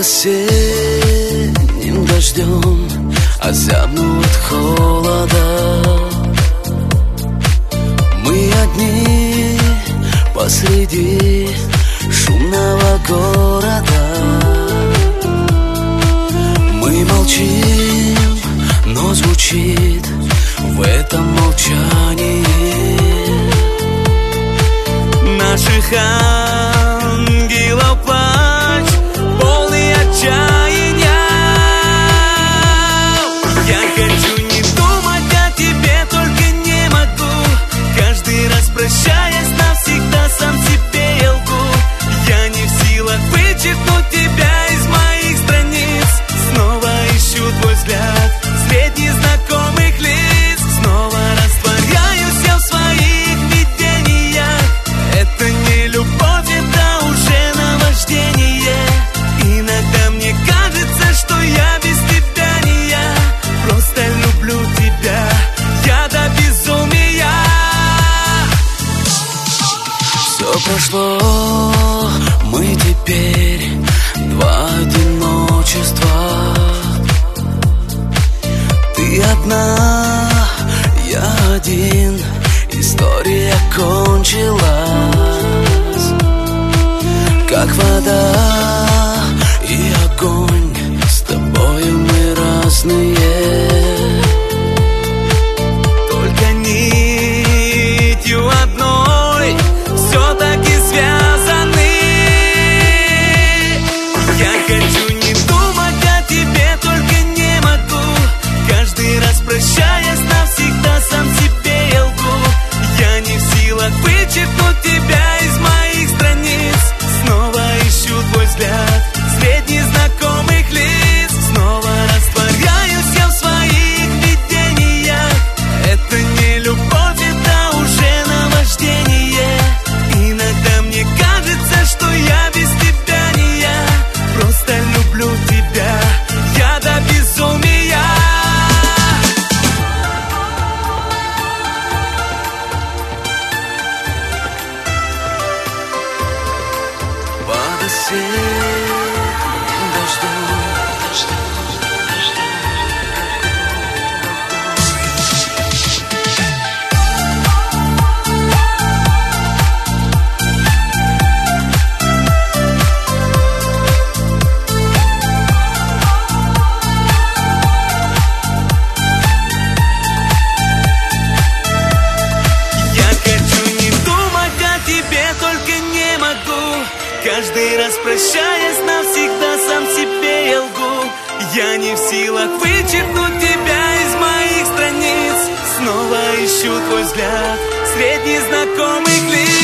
осенним дождем озябну от холода. Мы одни посреди шумного города. Мы молчим, но звучит в этом молчании наших ангелов плач, полный отчаяния. Я хочу не думать о тебе, только не могу. Каждый раз прощаясь навсегда, сам себе я лгу. Я не в силах вычеркнуть тебя из моих страниц. Снова ищу твой взгляд среди знакомых лиц. Снова растворяюсь я в своих видениях. Это не любовь, это уже наваждение. Иногда мне кажется, что я без тебя не я. Просто люблю тебя, я до безумия. Все прошло, мы теперь два одиночества. Ты одна, я один, история кончилась. Как вода и огонь, с тобою мы разные. Только нитью одной все-таки связаны. Я хочу не думать о тебе, только не могу. Каждый раз прощаясь навсегда, сам себе я лгу. Я не в силах вычеркнуть тебя из моих страниц. Снова ищу твой взгляд среди знакомых лиц. Снова растворяюсь я в своих видениях. Это не любовь, это уже наваждение. Иногда мне кажется, что я без тебя не я. Просто люблю тебя, я до безумия. Под осенним дождем. Каждый раз прощаясь навсегда, сам себе я лгу. Я не в силах вычеркнуть тебя из моих страниц. Снова ищу твой взгляд среди знакомых лиц.